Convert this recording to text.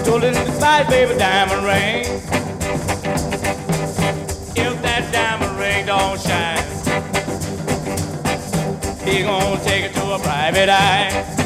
Told her to buy baby diamond ring. If that diamond ring don't shine, he gonna take it to a private eye.